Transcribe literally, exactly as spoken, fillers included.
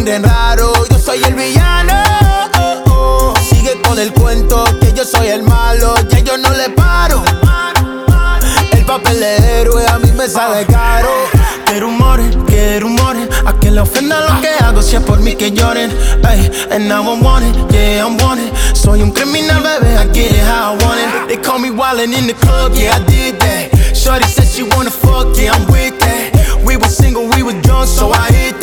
miren raro, yo soy el villano. Oh, oh. Sigue con el cuento que yo soy el malo, ya yo no le paro. El papel de héroe a mí me sale caro. Que rumores, que rumores, a que le ofenda lo que hago, si es por mí que lloren. Ay, and now I'm wanted, yeah I'm wanted. Soy un criminal, baby, I get it how I want it. They call me wildin' in the club, yeah I did that. Shorty said she wanna fuck, yeah I'm with that. We were single, we were drunk, so I hit